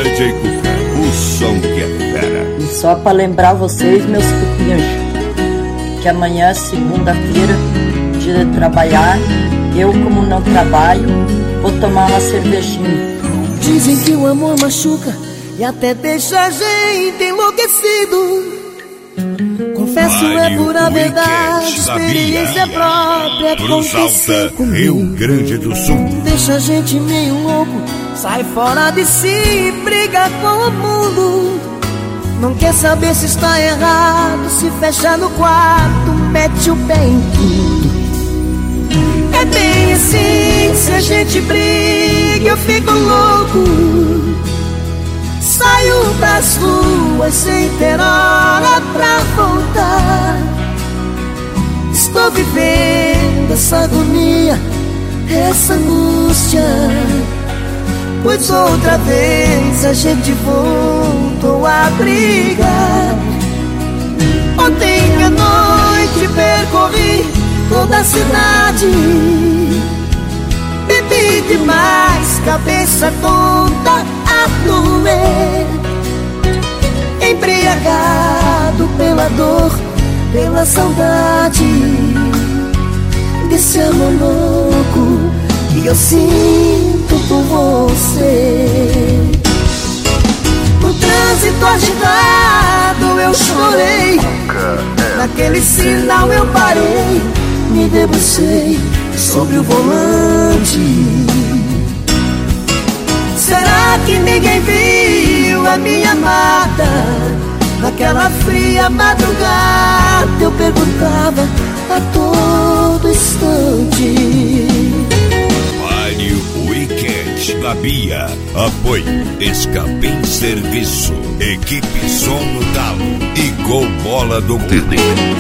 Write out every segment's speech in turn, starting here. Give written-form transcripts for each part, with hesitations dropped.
DJ Cuca, o som que é fera. E só pra lembrar vocês, meus cupinhos, que amanhã é segunda-feira, dia de trabalhar. Eu, como não trabalho, vou tomar uma cervejinha. Dizem que o amor machuca e até deixa a gente enlouquecido. Confesso, é pura verdade, experiência própria aconteceu comigo. Rio Grande do Sul. Deixa a gente meio louco, sai fora de si, briga com o mundo. Não quer saber se está errado, se fecha no quarto, mete o pé em tudo. É bem assim, se a gente briga eu fico louco. Saio pras ruas sem ter hora pra voltar. Estou vivendo essa agonia, essa angústia, pois outra vez a gente voltou a brigar. Ontem à noite percorri toda a cidade, bebi demais, cabeça tonta a doer, embriagado pela dor, pela saudade desse amor louco que eu sinto por você. No trânsito agitado eu chorei, naquele sinal eu parei, me debrucei sobre o volante. Será que ninguém viu a minha amada? Naquela fria madrugada eu perguntava a todo instante. Mário Weekend da Bia. Apoio Escapim Serviço, Equipe Som no Talo e Gol Bola do Tele.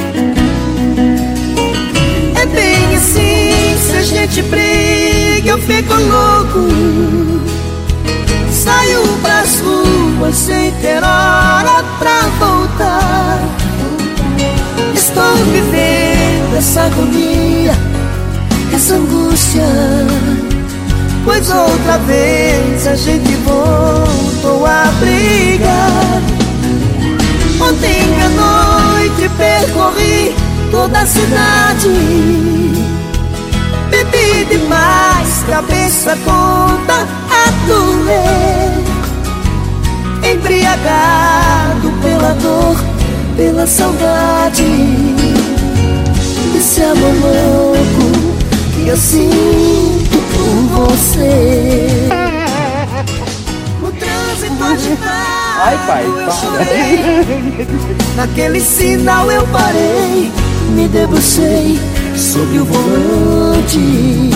É bem assim, se a gente briga eu fico louco. Saio pras ruas sem ter hora pra voltar. Estou vivendo essa agonia, essa angústia, pois outra vez a gente voltou a brigar. Ontem à noite percorri toda a cidade, bebi demais, cabeça tonta a doer, embriagado pela dor, pela saudade desse amor louco que eu sinto por você. No trânsito agitado ai, pai, eu chorei, naquele sinal eu parei, me debrucei sobre o volante.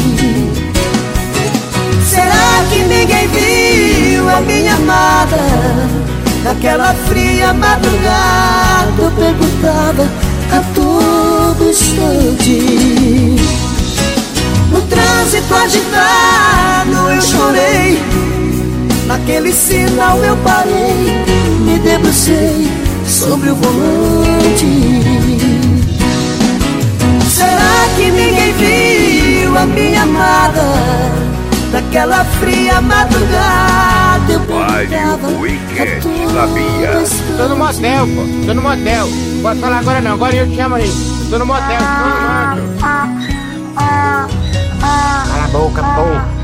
Será que ninguém viu a minha amada? Naquela fria madrugada eu perguntava a todo instante. No trânsito agitado eu chorei, naquele sinal eu parei, me debrucei sobre o volante. Será que ninguém viu a minha amada? Naquela fria madrugada eu perguntava Mário Weekend da Bia. Tô no motel, pô, tô no motel. Pode falar agora não, agora eu te chamo ali. Tô no motel, tô no motel. Cala a boca, pô.